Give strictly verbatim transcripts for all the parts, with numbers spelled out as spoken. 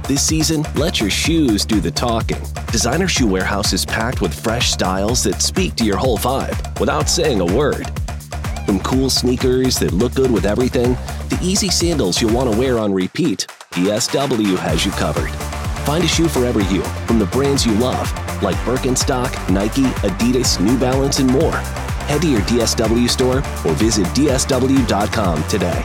This season, let your shoes do the talking. Designer Shoe Warehouse is packed with fresh styles that speak to your whole vibe without saying a word. From cool sneakers that look good with everything, to easy sandals you'll want to wear on repeat, D S W has you covered. Find a shoe for every you from the brands you love, like Birkenstock, Nike, Adidas, New Balance, and more. Head to your D S W store or visit D S W dot com today.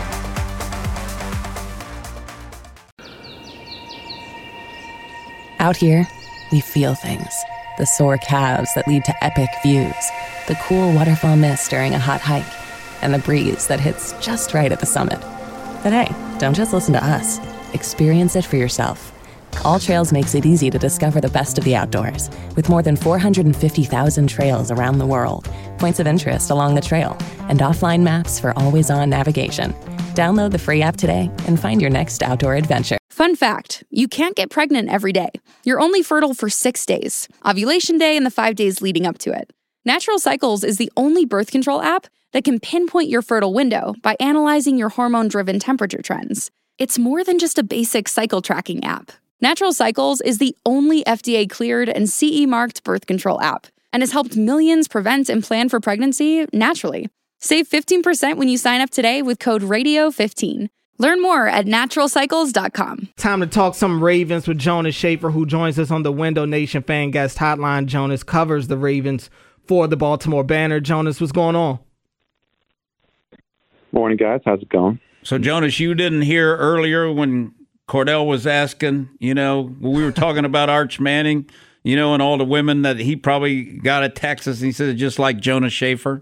Out here, we feel things. The sore calves that lead to epic views, the cool waterfall mist during a hot hike, and the breeze that hits just right at the summit. But hey, don't just listen to us. Experience it for yourself. All Trails makes it easy to discover the best of the outdoors, with more than four hundred fifty thousand trails around the world, points of interest along the trail, and offline maps for always-on navigation. Download the free app today and find your next outdoor adventure. Fun fact, you can't get pregnant every day. You're only fertile for six days, ovulation day and the five days leading up to it. Natural Cycles is the only birth control app that can pinpoint your fertile window by analyzing your hormone-driven temperature trends. It's more than just a basic cycle tracking app. Natural Cycles is the only F D A-cleared and C E-marked birth control app and has helped millions prevent and plan for pregnancy naturally. Save fifteen percent when you sign up today with code radio fifteen. Learn more at natural cycles dot com. Time to talk some Ravens with Jonas Shaffer, who joins us on the Window Nation Fan Guest Hotline. Jonas covers the Ravens for the Baltimore Banner. Jonas, what's going on? Morning, guys. How's it going? So, Jonas, you didn't hear earlier when Cordell was asking, you know, we were talking about Arch Manning, you know, and all the women that he probably got at Texas, and he said just like Jonas Shaffer.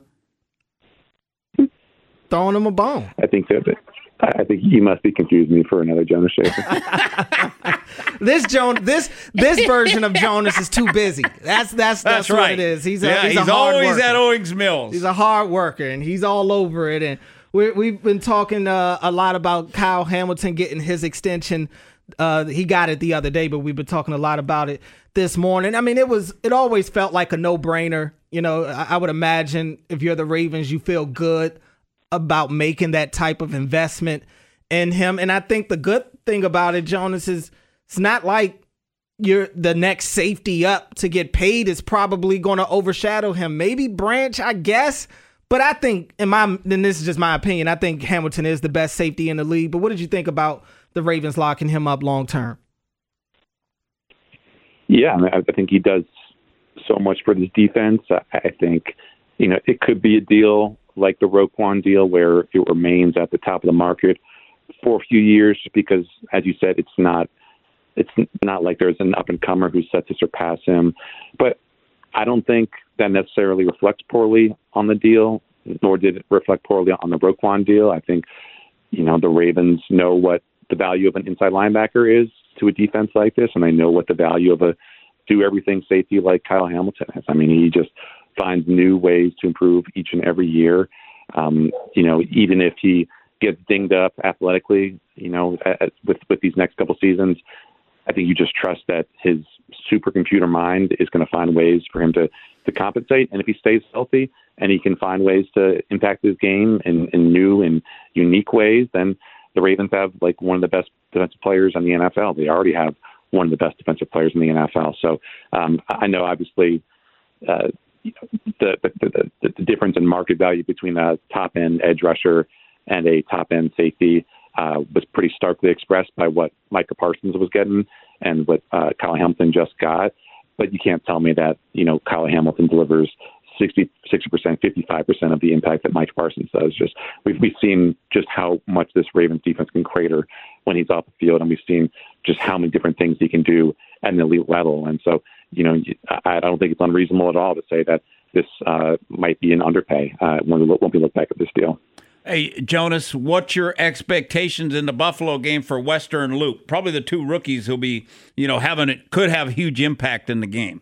Throwing him a bone. I think that I think he must be confusing me for another Jonas Shaffer. this Joan, this this version of Jonas is too busy. That's that's that's, that's what right. it is. He's a, yeah, he's, he's a hard always worker. at Owings Mills. He's a hard worker, and he's all over it. And we're, we've been talking uh, a lot about Kyle Hamilton getting his extension. Uh, he got it the other day, but we've been talking a lot about it this morning. I mean, it was it always felt like a no-brainer. You know, I, I would imagine if you're the Ravens, you feel good about making that type of investment in him. And I think the good thing about it, Jonas, is it's not like you're the next safety up to get paid is probably going to overshadow him. Maybe Branch, I guess. But I think, in my, and this is just my opinion, I think Hamilton is the best safety in the league. But what did you think about the Ravens locking him up long term? Yeah, I, mean, I think he does so much for this defense. I, I think, you know, it could be a deal like the Roquan deal where it remains at the top of the market for a few years, because, as you said, it's not it's not like there's an up-and-comer who's set to surpass him. But I don't think that necessarily reflects poorly on the deal, nor did it reflect poorly on the Roquan deal. I think, you know, the Ravens know what the value of an inside linebacker is to a defense like this, and they know what the value of a do-everything safety like Kyle Hamilton is. I mean, he just finds new ways to improve each and every year. Um, you know, even if he gets dinged up athletically, you know, at, with, with these next couple seasons, I think you just trust that his supercomputer mind is going to find ways for him to, to compensate. And if he stays healthy and he can find ways to impact his game in, in new and unique ways, then the Ravens have like one of the best defensive players in the N F L. They already have one of the best defensive players in the N F L. So um, I know obviously uh, the, the, the, the difference in market value between a top-end edge rusher and a top-end safety uh, was pretty starkly expressed by what Micah Parsons was getting and what uh, Kyle Hamilton just got. But you can't tell me that, you know, Kyle Hamilton delivers sixty, sixty percent, fifty-five percent of the impact that Mike Parsons does. Just we've, we've seen just how much this Ravens defense can crater when he's off the field, and we've seen just how many different things he can do at an elite level. And so, you know, I, I don't think it's unreasonable at all to say that this uh, might be an underpay uh, when we look, when we look back at this deal. Hey, Jonas, what's your expectations in the Buffalo game for Wester and Luke? Probably the two rookies who'll be, you know, having it could have a huge impact in the game.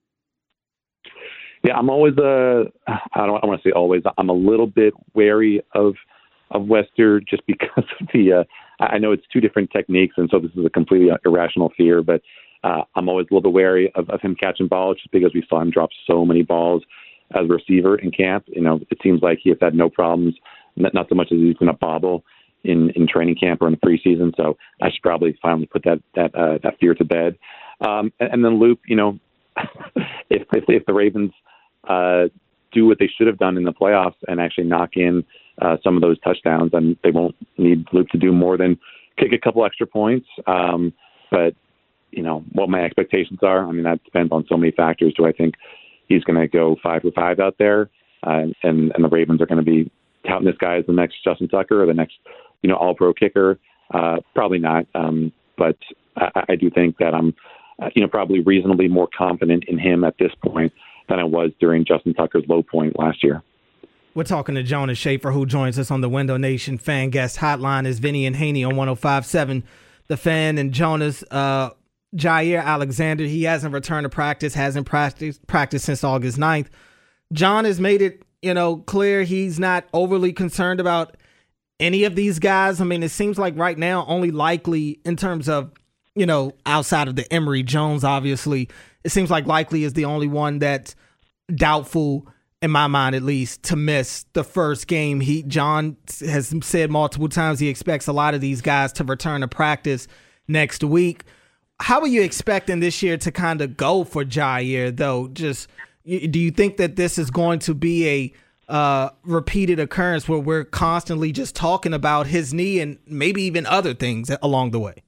Yeah, I'm always uh, I don't I want to say always. I'm a little bit wary of of Wester just because of the. Uh, I know it's two different techniques, and so this is a completely irrational fear. But uh, I'm always a little bit wary of, of him catching balls just because we saw him drop so many balls as a receiver in camp. You know, it seems like he has had no problems. Not, not so much as he's going to bobble. in, in training camp or in the preseason. So I should probably finally put that that uh, that fear to bed. Um, and, and then Luke, you know, if, if if the Ravens uh, do what they should have done in the playoffs and actually knock in uh, some of those touchdowns, then they won't need Luke to do more than kick a couple extra points. Um, but you know what my expectations are. I mean, that depends on so many factors. Do I think he's going to go five for five out there, uh, and and the Ravens are going to be touting this guy as the next Justin Tucker or the next, you know, all-pro kicker? Uh, probably not. Um, but I, I do think that I'm, uh, you know, probably reasonably more confident in him at this point than I was during Justin Tucker's low point last year. We're talking to Jonas Shaffer, who joins us on the Window Nation Fan Guest Hotline. Is Vinny and Haney on one oh five point seven The Fan. And Jonas, uh, Jaire Alexander, he hasn't returned to practice, hasn't practiced, practiced since August ninth. John has made it, you know, clear he's not overly concerned about any of these guys. I mean, it seems like right now only likely in terms of, you know, outside of the Emory Jones, obviously, it seems like likely is the only one that's doubtful, in my mind at least, to miss the first game. He John has said multiple times he expects a lot of these guys to return to practice next week. How are you expecting this year to kind of go for Jaire, though? Just do you think that this is going to be a uh, repeated occurrence where we're constantly just talking about his knee and maybe even other things along the way?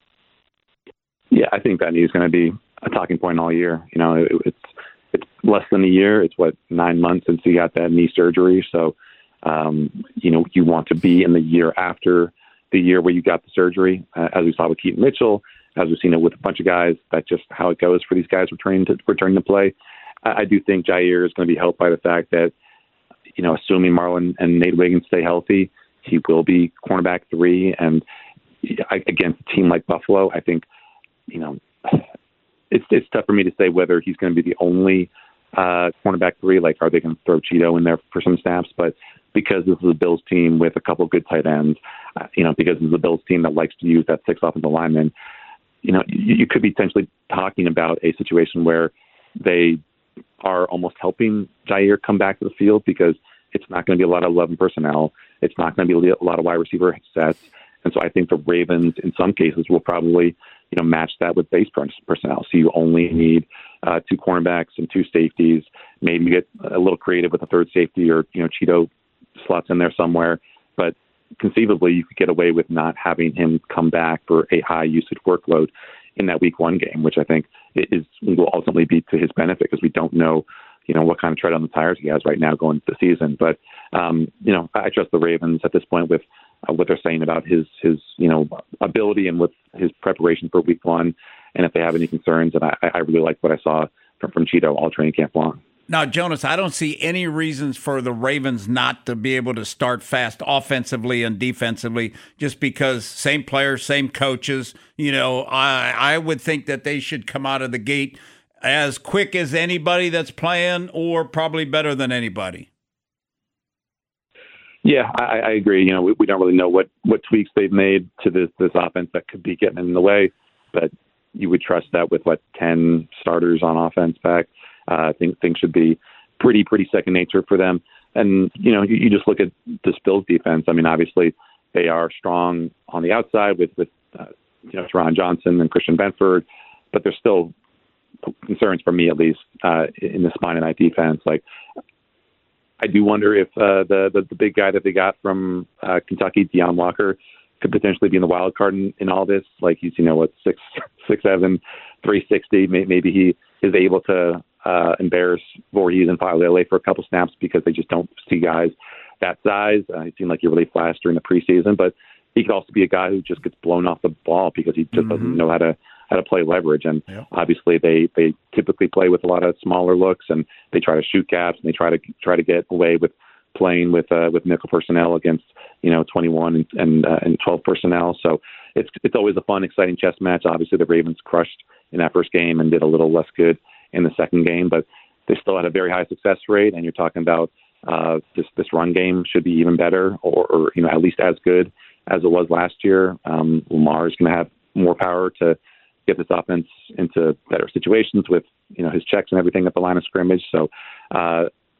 Yeah, I think that knee is going to be a talking point all year. You know, it, it's it's less than a year. It's what nine months since he got that knee surgery. So, um, you know, you want to be in the year after the year where you got the surgery, uh, as we saw with Keaton Mitchell, as we've seen it with a bunch of guys. That's just how it goes for these guys returning to returning to play. I, I do think Jaire is going to be helped by the fact that, you know, assuming Marlon and Nate Wiggins stay healthy, he will be cornerback three. And against a team like Buffalo, I think, you know, it's it's tough for me to say whether he's going to be the only uh, cornerback three. Like, are they going to throw Cheeto in there for some snaps? But because this is a Bills team with a couple of good tight ends, uh, you know, because this is a Bills team that likes to use that six offensive lineman, you know, you, you could be potentially talking about a situation where they are almost helping Jaire come back to the field because it's not going to be a lot of eleven personnel. It's not going to be a lot of wide receiver sets. And so I think the Ravens, in some cases, will probably, you know, match that with base personnel. So you only need uh, two cornerbacks and two safeties. Maybe you get a little creative with a third safety, or, you know, Cheeto slots in there somewhere. But conceivably, you could get away with not having him come back for a high usage workload in that week one game, which I think is will ultimately be to his benefit because we don't know, you know, what kind of tread on the tires he has right now going into the season. But, um, you know, I trust the Ravens at this point with uh, what they're saying about his, his, you know, ability and with his preparation for week one. And if they have any concerns, and I, I really like what I saw from, from Cheeto all training camp long. Now, Jonas, I don't see any reasons for the Ravens not to be able to start fast offensively and defensively just because same players, same coaches. You know, I, I would think that they should come out of the gate as quick as anybody that's playing, or probably better than anybody. Yeah, I, I agree. You know, we, we don't really know what, what tweaks they've made to this this offense that could be getting in the way, but you would trust that with, what, ten starters on offense back. Uh, I think things should be pretty, pretty second nature for them. And, you know, you, you just look at this Bills defense. I mean, obviously they are strong on the outside with, with uh, you know, Teron Johnson and Christian Benford, but there's still concerns for me, at least, uh, in this Monday night defense. Like, I do wonder if uh, the, the the big guy that they got from uh, Kentucky, Deion Walker, could potentially be in the wild card in, in all this. Like, he's, you know, what, six, six, seven, three sixty. Maybe he is able to uh, embarrass Voorhees and Faalele for a couple snaps because they just don't see guys that size. Uh, he seemed like he really flashed during the preseason, but he could also be a guy who just gets blown off the ball because he just mm-hmm. doesn't know how to how to play leverage. And yeah. obviously they, they typically play with a lot of smaller looks, and they try to shoot gaps, and they try to try to get away with playing with uh, with nickel personnel against, you know, twenty-one and and, uh, and twelve personnel. So it's it's always a fun, exciting chess match. Obviously the Ravens crushed in that first game and did a little less good in the second game, but they still had a very high success rate. And you're talking about uh, this this run game should be even better, or, or you know, at least as good as it was last year. Um, Lamar is going to have more power to get this offense into better situations with, you know, his checks and everything at the line of scrimmage. So uh,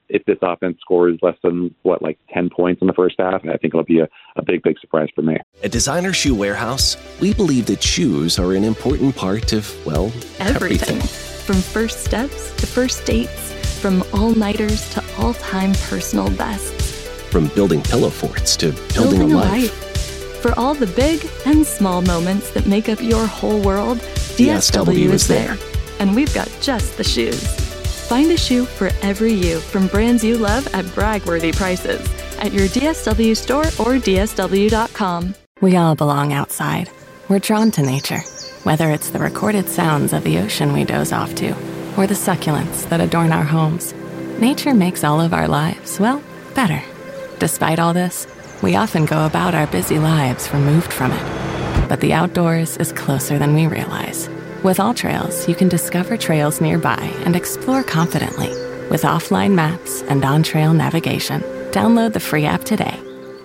if this offense scores less than, what, like ten points in the first half, I think it'll be a, a big, big surprise for me. At Designer Shoe Warehouse, we believe that shoes are an important part of, well, everything. everything. From first steps to first dates, from all-nighters to all-time personal bests. From building pillow forts to building, Building a a life. life. For all the big and small moments that make up your whole world, D S W is there. And we've got just the shoes. Find a shoe for every you from brands you love at brag-worthy prices at your D S W store or D S W dot com. We all belong outside. We're drawn to nature, whether it's the recorded sounds of the ocean we doze off to, or the succulents that adorn our homes. Nature makes all of our lives, well, better. Despite all this, we often go about our busy lives removed from it. But the outdoors is closer than we realize. With AllTrails, you can discover trails nearby and explore confidently. With offline maps and on-trail navigation, download the free app today.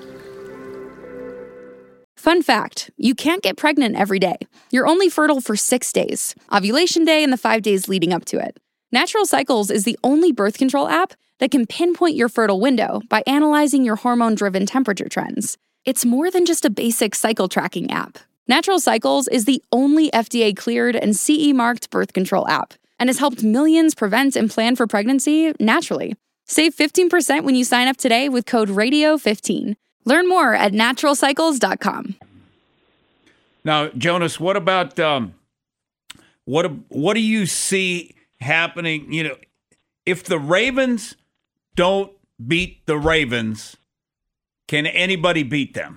Fun fact, you can't get pregnant every day. You're only fertile for six days, ovulation day and the five days leading up to it. Natural Cycles is the only birth control app that can pinpoint your fertile window by analyzing your hormone-driven temperature trends. It's more than just a basic cycle tracking app. Natural Cycles is the only F D A-cleared and C E-marked birth control app and has helped millions prevent and plan for pregnancy naturally. Save fifteen percent when you sign up today with code radio fifteen. Learn more at natural cycles dot com. Now, Jonas, what about um, what? What do you see happening? You know, if the Ravens don't beat the Ravens, can anybody beat them?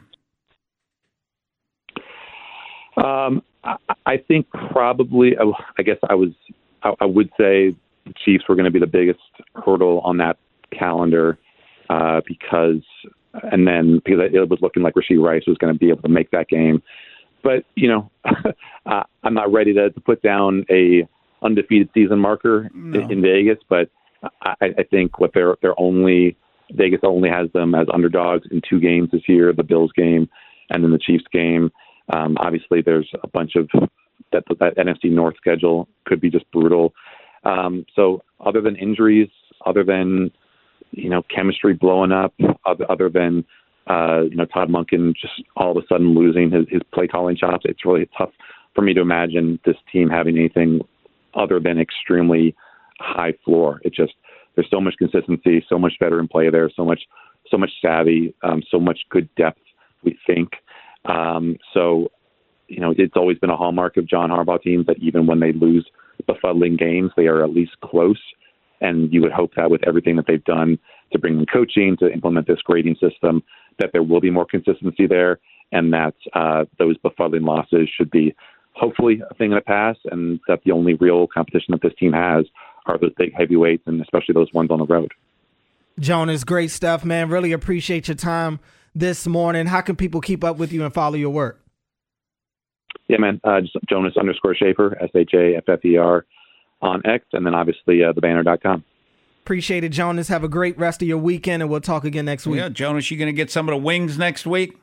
Um, I, I think probably. I guess I was. I, I would say the Chiefs were going to be the biggest hurdle on that calendar uh, because, and then because it was looking like Rashee Rice was going to be able to make that game. But you know, uh, I'm not ready to, to put down a undefeated season marker no. in, in Vegas. But I, I think what they're they're only Vegas only has them as underdogs in two games this year: the Bills game and then the Chiefs game. Um, obviously, there's a bunch of that, that N F C North schedule could be just brutal. Um, so, other than injuries, other than you know chemistry blowing up, other, other than uh, you know Todd Monken just all of a sudden losing his, his play calling chops, it's really tough for me to imagine this team having anything other than extremely high floor. It just there's so much consistency, so much veteran play there, so much so much savvy, um, so much good depth. We think. Um, so, you know, it's always been a hallmark of John Harbaugh teams that even when they lose befuddling games, they are at least close. And you would hope that with everything that they've done to bring in coaching, to implement this grading system, that there will be more consistency there and that uh, those befuddling losses should be hopefully a thing in the past and that the only real competition that this team has are those big heavyweights and especially those ones on the road. Jonas, great stuff, man. Really appreciate your time this morning. How can people keep up with you and follow your work? Yeah, man. Uh, just Jonas underscore Schaefer, S H A F F E R on X, and then obviously uh, the banner dot com. Appreciate it, Jonas. Have a great rest of your weekend, and we'll talk again next week. Yeah, Jonas, you going to get some of the wings next week?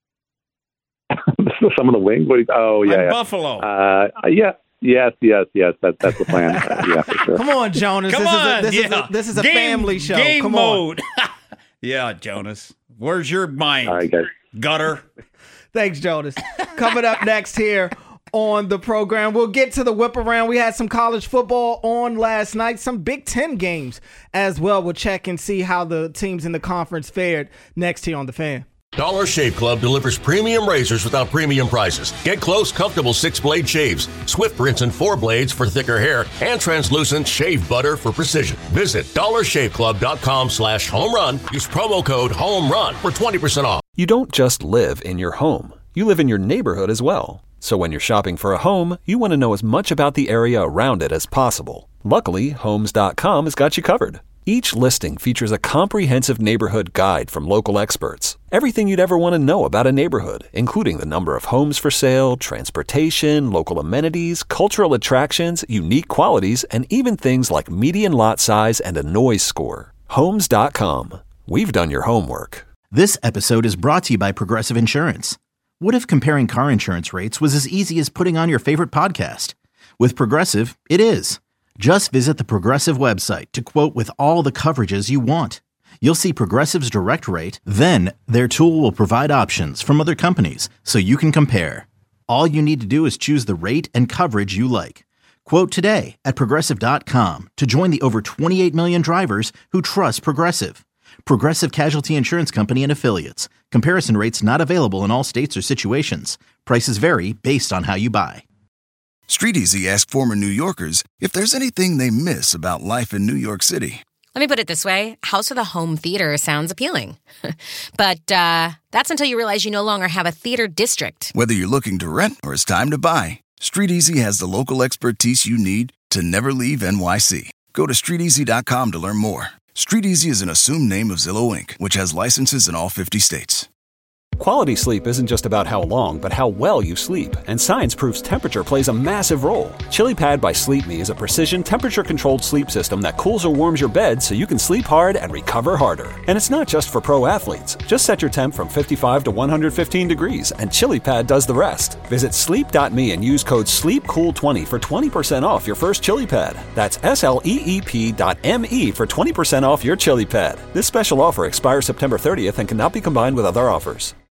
Some of the wings? What you, oh, yeah. Like yeah. Buffalo. Uh, yeah. Yes, yes, yes. That, that's the plan. Uh, yeah, for sure. Come on, Jonas. Come this on. Is a, this, yeah. is a, this is a game, family show. Game Come mode. on. Yeah, Jonas. Where's your mind? All right, guys. Gutter. Thanks, Jonas. Coming up next here on the program, we'll get to the whip around. We had some college football on last night, some Big Ten games as well. We'll check and see how the teams in the conference fared next here on The Fan. Dollar Shave Club delivers premium razors without premium prices. Get close, comfortable six-blade shaves, swift rinse and four blades for thicker hair, and translucent shave butter for precision. Visit dollar shave club dot com slash home run. Use promo code HOMERUN for twenty percent off. You don't just live in your home. You live in your neighborhood as well. So when you're shopping for a home, you want to know as much about the area around it as possible. Luckily, homes dot com has got you covered. Each listing features a comprehensive neighborhood guide from local experts. Everything you'd ever want to know about a neighborhood, including the number of homes for sale, transportation, local amenities, cultural attractions, unique qualities, and even things like median lot size and a noise score. homes dot com. We've done your homework. This episode is brought to you by Progressive Insurance. What if comparing car insurance rates was as easy as putting on your favorite podcast? With Progressive, it is. Just visit the Progressive website to quote with all the coverages you want. You'll see Progressive's Direct Rate, then their tool will provide options from other companies so you can compare. All you need to do is choose the rate and coverage you like. Quote today at Progressive dot com to join the over twenty-eight million drivers who trust Progressive. Progressive Casualty Insurance Company and Affiliates. Comparison rates not available in all states or situations. Prices vary based on how you buy. StreetEasy asked former New Yorkers if there's anything they miss about life in New York City. Let me put it this way. House with a home theater sounds appealing. But uh, that's until you realize you no longer have a theater district. Whether you're looking to rent or it's time to buy, StreetEasy has the local expertise you need to never leave N Y C. Go to street easy dot com to learn more. StreetEasy is an assumed name of Zillow Incorporated, which has licenses in all fifty states. Quality sleep isn't just about how long, but how well you sleep. And science proves temperature plays a massive role. ChiliPad by Sleep Me is a precision temperature-controlled sleep system that cools or warms your bed so you can sleep hard and recover harder. And it's not just for pro athletes. Just set your temp from fifty-five to one hundred fifteen degrees, and ChiliPad does the rest. Visit sleep dot me and use code sleep cool twenty for twenty percent off your first ChiliPad. That's S L E E P dot M E for twenty percent off your ChiliPad. This special offer expires September thirtieth and cannot be combined with other offers.